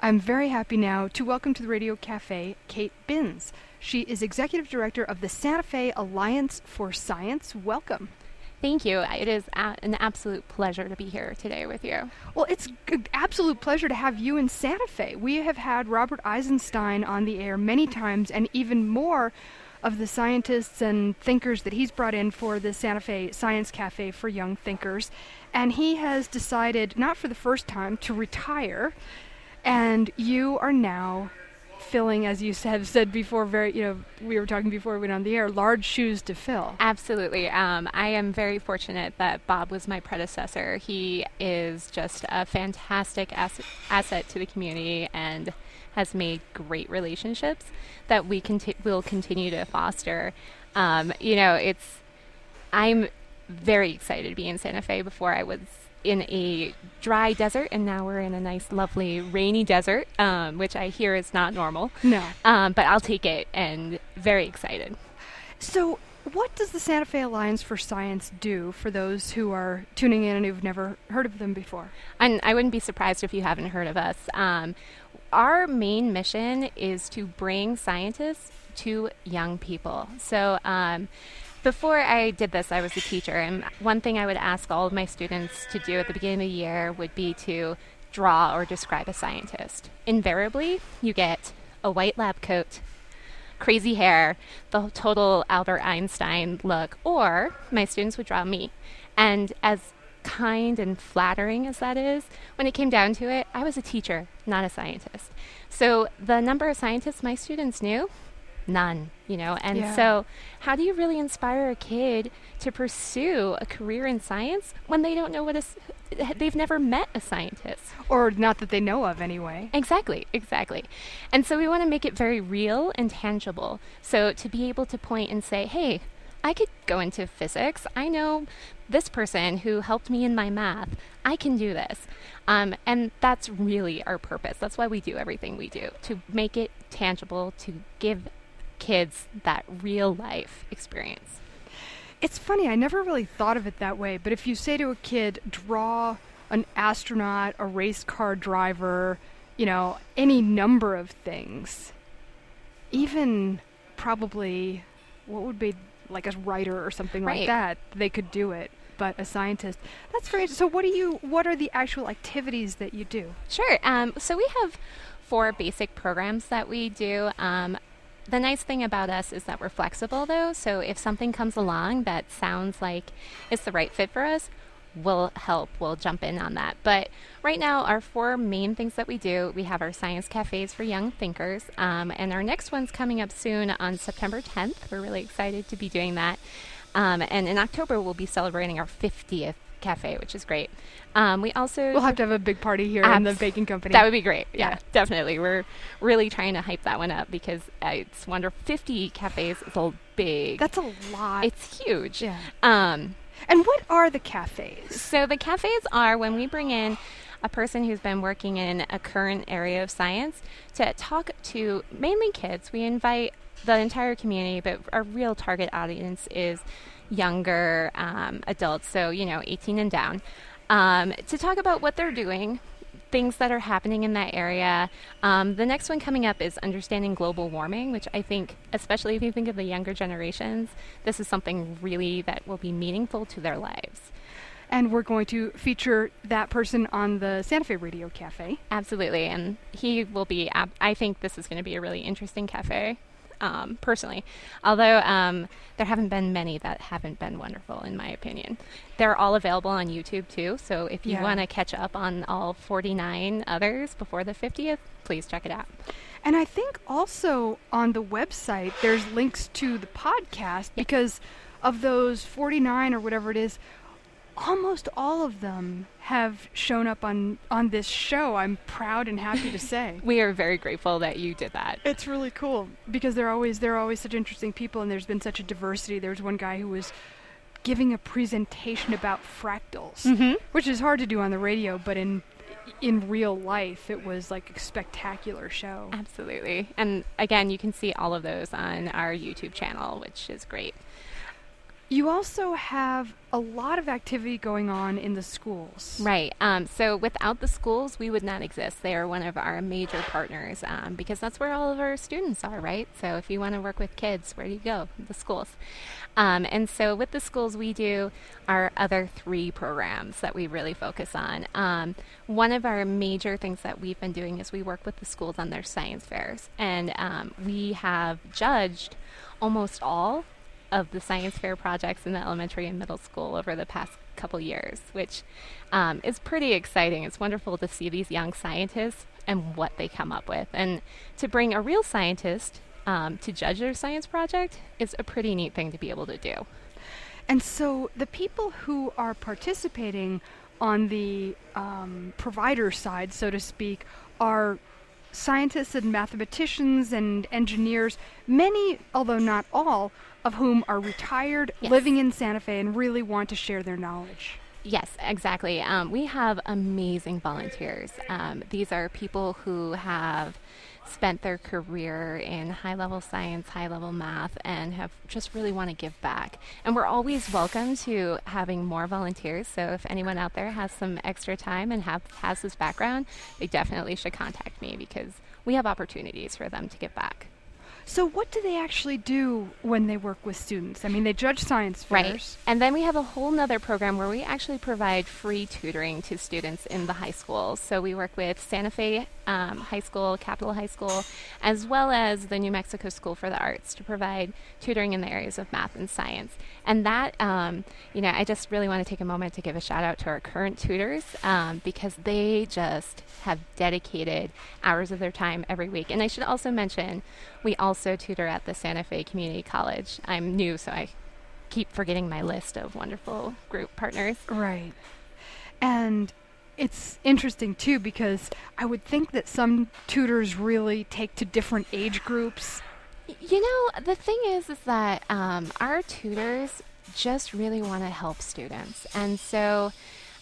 I'm very happy now to welcome to the Radio Cafe Kate Binns. She is Executive Director of the Santa Fe Alliance for Science. Welcome. Thank you. It is an absolute pleasure to be here today with you. Well, it's an absolute pleasure to have you in Santa Fe. We have had Robert Eisenstein on the air many times, and even more of the scientists and thinkers that he's brought in for the Santa Fe Science Cafe for Young Thinkers. And he has decided, not for the first time, to retire. And you are now filling, as you have said before, we were talking before we went on the air, large shoes to fill. Absolutely. I am very fortunate that Bob was my predecessor. He is just a fantastic asset to the community and has made great relationships that we will continue to foster. I'm very excited to be in Santa Fe. Before I was in a dry desert, and now we're in a nice, lovely, rainy desert, which I hear is not normal. No. But I'll take it, and very excited. So what does the Santa Fe Alliance for Science do for those who are tuning in and who've never heard of them before? And I wouldn't be surprised if you haven't heard of us. Our main mission is to bring scientists to young people. So before I did this, I was a teacher, and one thing I would ask all of my students to do at the beginning of the year would be to draw or describe a scientist. Invariably, you get a white lab coat, crazy hair, the total Albert Einstein look, or my students would draw me. And as kind and flattering as that is, when it came down to it, I was a teacher, not a scientist. So the number of scientists my students knew, none, and so how do you really inspire a kid to pursue a career in science when they don't know they've never met a scientist? Or not that they know of anyway. Exactly. And so we want to make it very real and tangible. So to be able to point and say, hey, I could go into physics. I know this person who helped me in my math. I can do this. And that's really our purpose. That's why we do everything we do, to make it tangible, to give kids that real life experience. It's funny, I never really thought of it that way, but if you say to a kid, draw an astronaut, a race car driver, any number of things, even probably what would be like a writer or something like that, they could do it. But a scientist, that's very interesting. So what are the actual activities that you do? Sure. So we have 4 basic programs that we do. The nice thing about us is that we're flexible, though. So if something comes along that sounds like it's the right fit for us, we'll help. We'll jump in on that. But right now, our 4 main things that we do, we have our science cafes for young thinkers. And our next one's coming up soon on September 10th. We're really excited to be doing that. And in October, we'll be celebrating our 50th cafe, which is great. We'll have to have a big party here in the baking company. That would be great. Yeah, definitely. We're really trying to hype that one up because it's wonderful. 50 cafes is big. That's a lot. It's huge. Yeah. And what are the cafes? So the cafes are when we bring in a person who's been working in a current area of science to talk to mainly kids. We invite the entire community, but our real target audience is younger adults, so 18 and down, to talk about what they're doing, things that are happening in that area. The next one coming up is understanding global warming, which I think, especially if you think of the younger generations, this is something really that will be meaningful to their lives. And we're going to feature that person on the Santa Fe Radio Cafe. Absolutely, and he will be, I think this is going to be a really interesting cafe. Personally, although there haven't been many that haven't been wonderful, in my opinion. They're all available on YouTube, too, so if you want to catch up on all 49 others before the 50th, please check it out. And I think also on the website, there's links to the podcast, because of those 49 or whatever it is, almost all of them have shown up on this show. I'm proud and happy to say. We are very grateful that you did that. It's really cool because they're always such interesting people, and there's been such a diversity. There's one guy who was giving a presentation about fractals, which is hard to do on the radio, but in real life, it was like a spectacular show. Absolutely. And again, you can see all of those on our YouTube channel, which is great. You also have a lot of activity going on in the schools. Right. So without the schools, we would not exist. They are one of our major partners because that's where all of our students are, right? So if you want to work with kids, where do you go? The schools. And so with the schools, we do our other 3 programs that we really focus on. One of our major things that we've been doing is we work with the schools on their science fairs. And we have judged almost all of the science fair projects in the elementary and middle school over the past couple years, which is pretty exciting. It's wonderful to see these young scientists and what they come up with. And to bring a real scientist to judge their science project is a pretty neat thing to be able to do. And so the people who are participating on the provider side, so to speak, are scientists and mathematicians and engineers, many, although not all, of whom are retired, Yes. living in Santa Fe, and really want to share their knowledge. Yes, exactly. We have amazing volunteers. These are people who have spent their career in high-level science, high-level math, and have just really want to give back. And we're always welcome to having more volunteers. So if anyone out there has some extra time and has this background, they definitely should contact me because we have opportunities for them to give back. So what do they actually do when they work with students? I mean, they judge science fairs. Right. And then we have a whole nother program where we actually provide free tutoring to students in the high schools. So we work with Santa Fe High School, Capitol High School, as well as the New Mexico School for the Arts to provide tutoring in the areas of math and science. And that, I just really want to take a moment to give a shout out to our current tutors because they just have dedicated hours of their time every week. And I should also mention, we also tutor at the Santa Fe Community College. I'm new, so I keep forgetting my list of wonderful group partners. Right. And it's interesting, too, because I would think that some tutors really take to different age groups. The thing is that our tutors just really want to help students. And so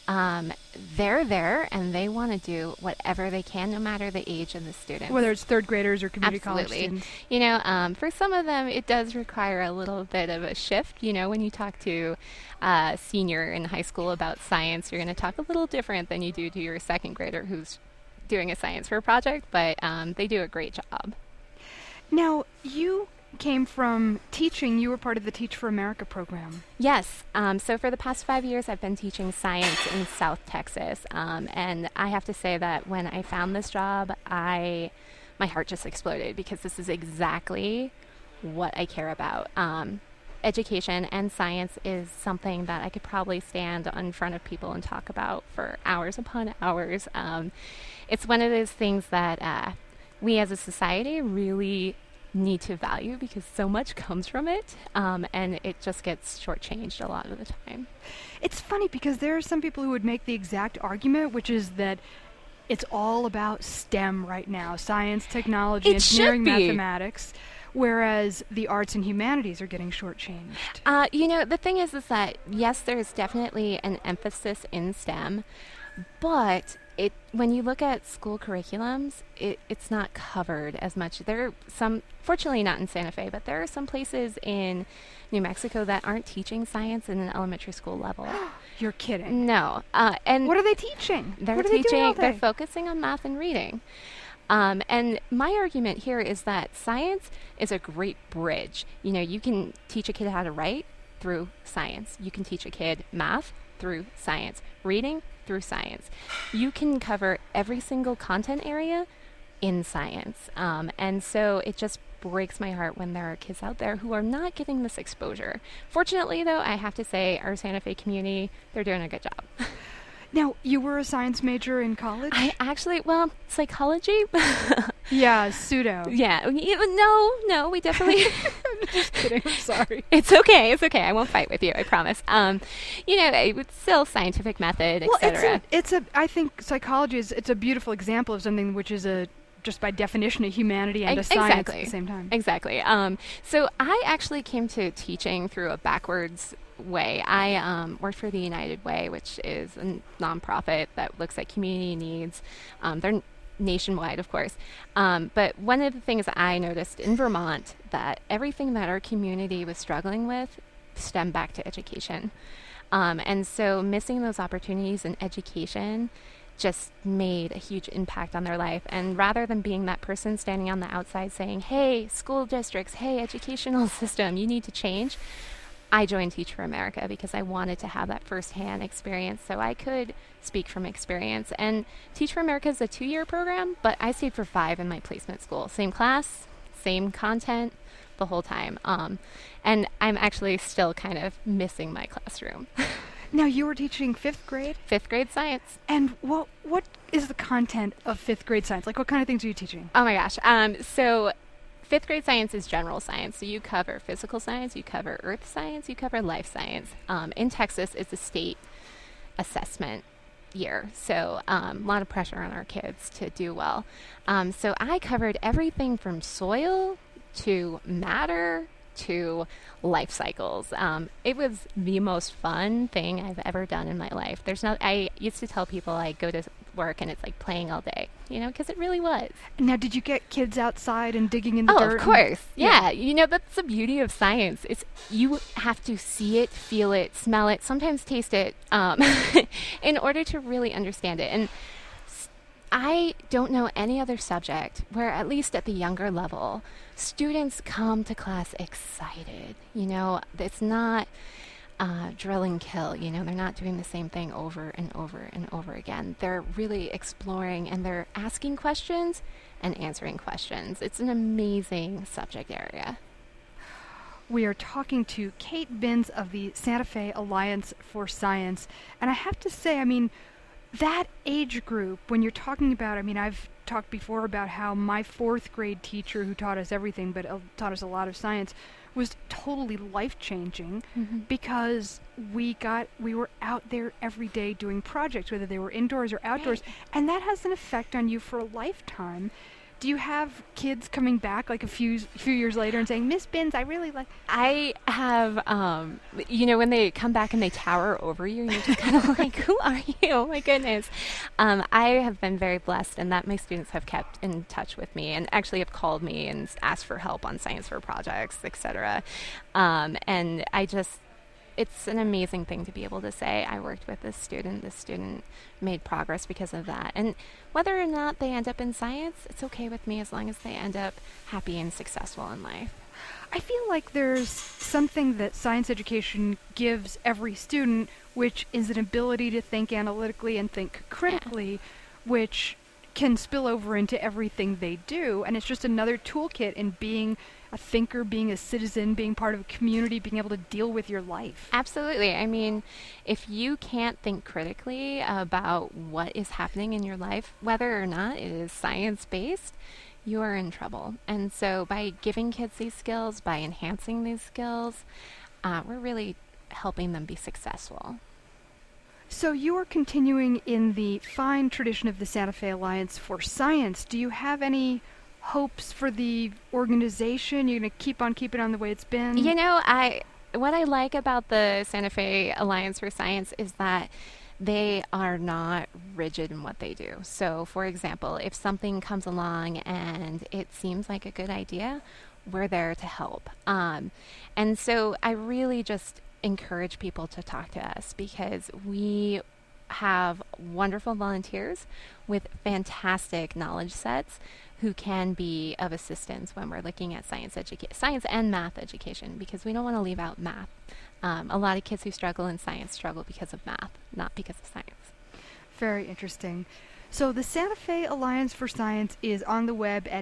they're there and they want to do whatever they can, no matter the age of the student. Whether it's third graders or community college Absolutely. students. For some of them, it does require a little bit of a shift. When you talk to a senior in high school about science, you're going to talk a little different than you do to your second grader who's doing a science fair project, but they do a great job. Now, you came from teaching. You were part of the Teach for America program. Yes. So for the past 5 years, I've been teaching science in South Texas. And I have to say that when I found this job, my heart just exploded because this is exactly what I care about. Education and science is something that I could probably stand in front of people and talk about for hours upon hours. It's one of those things that we as a society really need to value because so much comes from it, and it just gets shortchanged a lot of the time. It's funny because there are some people who would make the exact argument, which is that it's all about STEM right now, science, technology, engineering, mathematics, whereas the arts and humanities are getting shortchanged. The thing is that, yes, there's definitely an emphasis in STEM, but when you look at school curriculums, it's not covered as much. There are some, fortunately not in Santa Fe, but there are some places in New Mexico that aren't teaching science in an elementary school level. You're kidding. No. And what are they teaching? They're focusing on math and reading. And my argument here is that science is a great bridge. You can teach a kid how to write through science. You can teach a kid math through science, reading through science. You can cover every single content area in science. And so it just breaks my heart when there are kids out there who are not getting this exposure. Fortunately, though, I have to say our Santa Fe community, they're doing a good job. Now, you were a science major in college? Psychology. Yeah, pseudo. Yeah, no, we definitely... I'm just kidding, I'm sorry. It's okay, I won't fight with you, I promise. It's still scientific method, etc. I think psychology it's a beautiful example of something which is just by definition a humanity and a science at the same time. Exactly. So I actually came to teaching through a backwards way. I worked for the United Way, which is a nonprofit that looks at community needs. They're nationwide, of course. But one of the things I noticed in Vermont, that everything that our community was struggling with, stem back to education. And so missing those opportunities in education just made a huge impact on their life. And rather than being that person standing on the outside saying, hey, school districts, hey, educational system, you need to change, I joined Teach for America because I wanted to have that firsthand experience so I could speak from experience. And Teach for America is a 2-year program, but I stayed for 5 in my placement school. Same class, same content, the whole time. And I'm actually still kind of missing my classroom. Now, you were teaching 5th grade? 5th grade science. And what is the content of 5th grade science? Like, what kind of things are you teaching? Oh my gosh. So 5th grade science is general science. So you cover physical science, you cover earth science, you cover life science. In Texas, it's a state assessment year. So a lot of pressure on our kids to do well. So I covered everything from soil to matter to life cycles. It was the most fun thing I've ever done in my life. I used to tell people I go to work and it's like playing all day, because it really was. Now, did you get kids outside and digging in the dirt? Oh, of course. Yeah. That's the beauty of science. You have to see it, feel it, smell it, sometimes taste it, in order to really understand it. And I don't know any other subject where, at least at the younger level, students come to class excited. It's not drill and kill. They're not doing the same thing over and over and over again. They're really exploring and they're asking questions and answering questions. It's an amazing subject area. We are talking to Kate Binns of the Santa Fe Alliance for Science. And I have to say, that age group, when you're talking about, I've talked before about how my 4th grade teacher, who taught us everything but taught us a lot of science, was totally life-changing because we were out there every day doing projects, whether they were indoors or outdoors, right. And that has an effect on you for a lifetime. Do you have kids coming back like a few years later and saying, Miss Binns, I really like... I have, when they come back and they tower over you, and you're just kind of like, who are you? Oh my goodness. I have been very blessed in that my students have kept in touch with me and actually have called me and asked for help on science fair projects, etc. And it's an amazing thing to be able to say, I worked with this student made progress because of that. And whether or not they end up in science, it's okay with me as long as they end up happy and successful in life. I feel like there's something that science education gives every student, which is an ability to think analytically and think critically, which can spill over into everything they do. And it's just another toolkit in being a thinker, being a citizen, being part of a community, being able to deal with your life. Absolutely. If you can't think critically about what is happening in your life, whether or not it is science-based, you are in trouble. And so by giving kids these skills, by enhancing these skills, we're really helping them be successful. So you are continuing in the fine tradition of the Santa Fe Alliance for Science. Do you have any hopes for the organization? You're going to keep on keeping on the way it's been? What I like about the Santa Fe Alliance for Science is that they are not rigid in what they do. So, for example, if something comes along and it seems like a good idea, we're there to help. And so I really just encourage people to talk to us because we have wonderful volunteers with fantastic knowledge sets who can be of assistance when we're looking at science and math education, because we don't want to leave out math. A lot of kids who struggle in science struggle because of math, not because of science. Very interesting. So the Santa Fe Alliance for Science is on the web at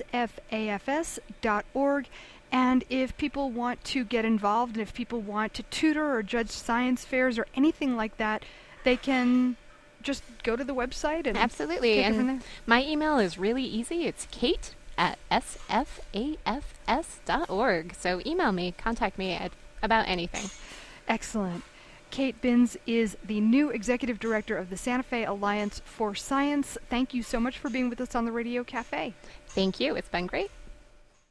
sfafs.org. And if people want to get involved and if people want to tutor or judge science fairs or anything like that, they can just go to the website and absolutely. Take it from there. My email is really easy. It's kate@sfafs.org. So email me, contact me about anything. Excellent. Kate Binns is the new executive director of the Santa Fe Alliance for Science. Thank you so much for being with us on the Radio Cafe. Thank you. It's been great.